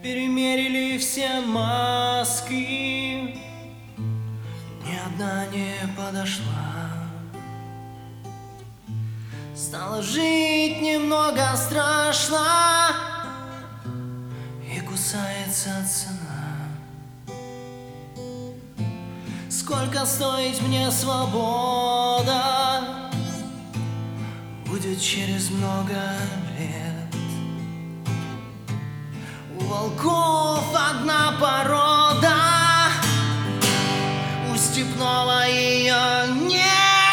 Перемерили все маски, ни одна не подошла. Стало жить немного страшно, и кусается цена. Сколько стоить мне свобода будет через много лет? У волков одна порода, у степного ее нет.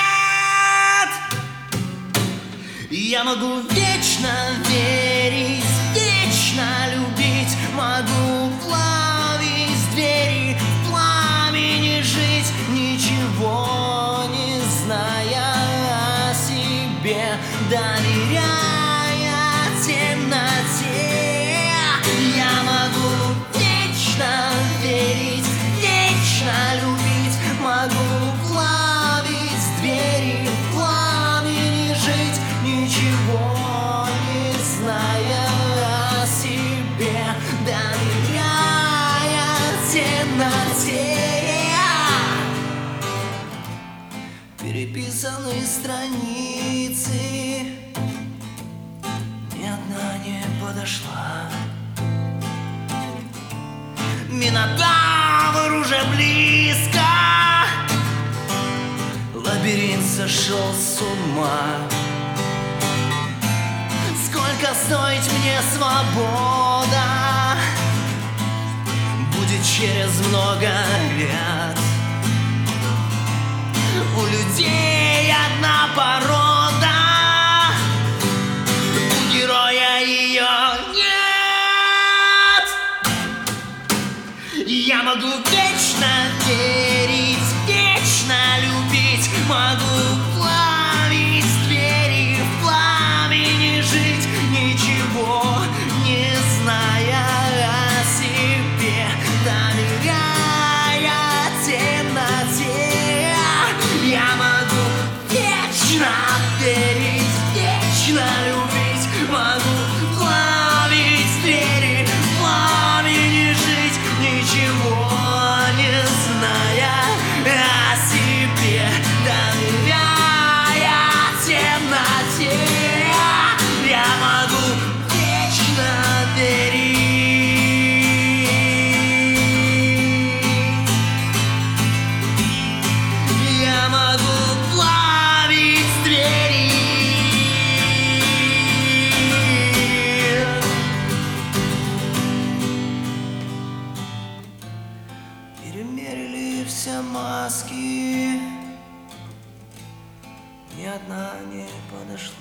Я могу вечно верить, вечно любить, могу плавить двери, в пламени жить, ничего не зная о себе, доверяя темноте. Я могу вечно верить, вечно любить, могу плавить двери, в пламени жить, ничего не зная о себе, доверяя темноте. Переписанные страницы, ни одна не подошла. Минотавр уже близко, лабиринт сошел с ума. Сколько стоить мне свобода будет через много лет? У людей одна порода, у героя ее нет. Я могу вечно верить, вечно любить, могу плавить двери, в пламени жить, ничего не зная о себе, доверяя темноте. Я могу вечно верить, вечно любить, могу плавить двери, в пламени жить, ничего не зная о себе, доверяя темноте. Я могу вечно верить. Я могу плавить двери. Перемерили все маски, ни одна не подошла.